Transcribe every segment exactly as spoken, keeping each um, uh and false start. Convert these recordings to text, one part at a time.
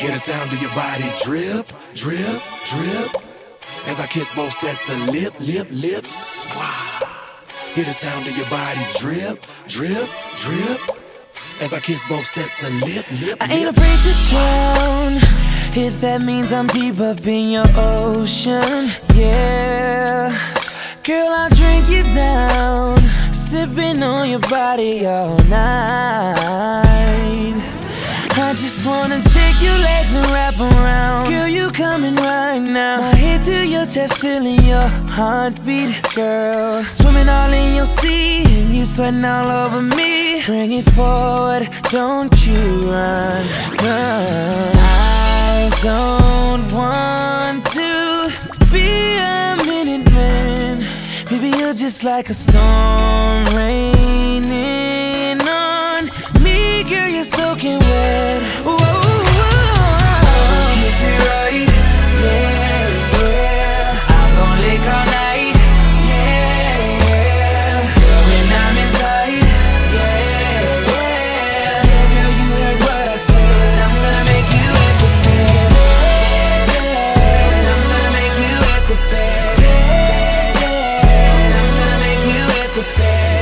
Hear the sound of your body drip, drip, drip. As I kiss both sets of lip, lip, lips. Wow. Hear the sound of your body drip, drip, drip. As I kiss both sets of lip, lip, I ain't afraid to drown, if that means I'm deep up in your ocean, yeah. Girl, I'll drink you down, sipping on your body all night. I just wanna take your legs and wrap around. Girl, you coming right now. My head to your chest, feeling your heartbeat, girl. Swimming all in your sea, and you sweating all over me. Bring it forward, don't you run, run. I don't want to be a minute man. Baby, you're just like a storm raining on me. Girl, you're soaking wet. Whoa, whoa, whoa. Kiss it right, yeah, yeah. I'm gon' lick all night, yeah, yeah. Girl, when I'm inside, yeah, yeah. Yeah, girl, you heard what I said. I'm gonna make you wet the bed, I'm gonna make you wet the bed, I'm gonna make you wet the bed.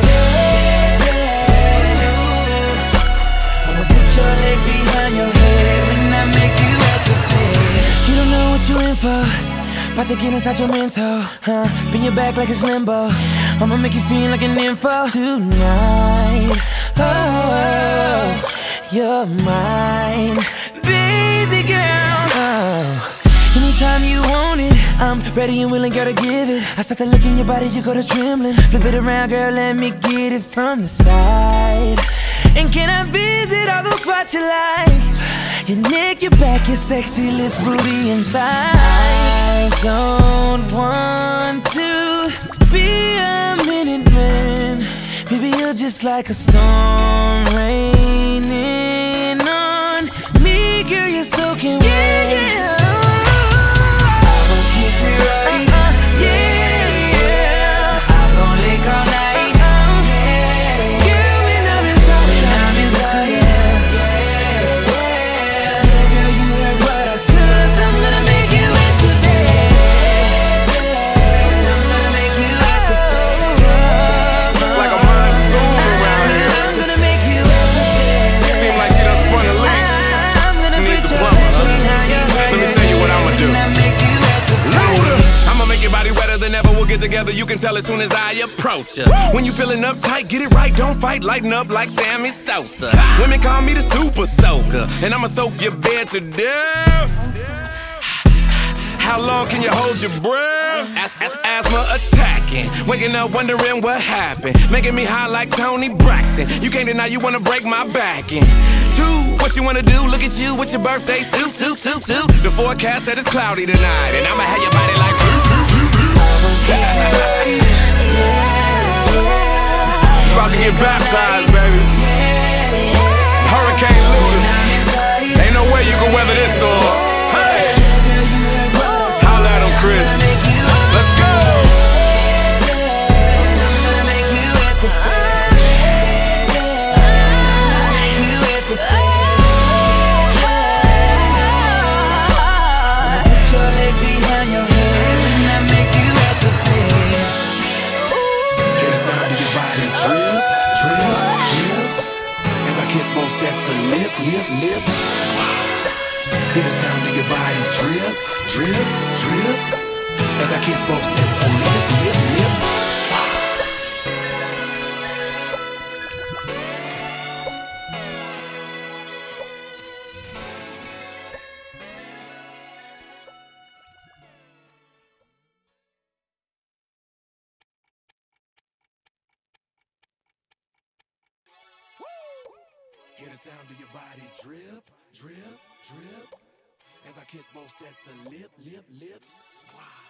I'ma put your legs behind your head when I make you wet the bed. You don't know what you're in for, about to get inside your mental, huh? Bend your back like it's limbo. I'ma make you feel like an info tonight. Oh, you're mine, baby girl. Oh, anytime you want it, I'm ready and willing, girl, to give it. I start to look in your body, you go to trembling. Flip it around, girl, let me get it from the side. And can I visit all those spots you like? Your neck, your back, your sexy lips, booty, and thighs. I don't want to be a minute man. Baby, you're just like a storm raining on me. Girl, you're soaking wet. Yeah, yeah. I'm gon' kiss it right, uh, uh, yeah, yeah. I'm gon' lick all night, yeah. Girl, when I'm inside, when I'm inside, yeah, yeah, yeah. Girl, you heard what I said. I'm gonna make you wet the bed, I'm gonna make you wet the bed. It's like a monsoon around here. I'm gonna make you wet the bed. Seem like she done spun a leak. I'm gonna Need put the your plumber. legs behind your head. Let me tell you what I'ma do. When I make you wet the bed. Louder. I'ma make your body wetter than ever. We'll get together, you can tell as soon as I approach ya. When you feeling uptight, get it right, don't fight. Lighten up like Sammy Sosa. Women call me the super soaker, and I'ma soak your bed to death. How long can you hold your breath? As as asthma attacking, waking up wondering what happened. Making me high like Tony Braxton. You can't deny you wanna break my back in. Two, what you wanna do? Look at you with your birthday suit, suit, suit, suit. The forecast said it's cloudy tonight, and I'ma have your body like. About to get baptized, baby. Hurricane Luda. Ain't no way you can weather this storm. Hey, holla at him, Chris. Let's go. Put your legs behind your head when I make you wet the bed. Hear the sound of your body drip, drip, drip. As I kiss both sets of lip, lip, lips. Hear the sound of your body drip, drip, drip. As I kiss both sets of lip, lip, lips. Hear the sound of your body drip, drip, drip. As I kiss both sets of lip, lip, lips. Wow.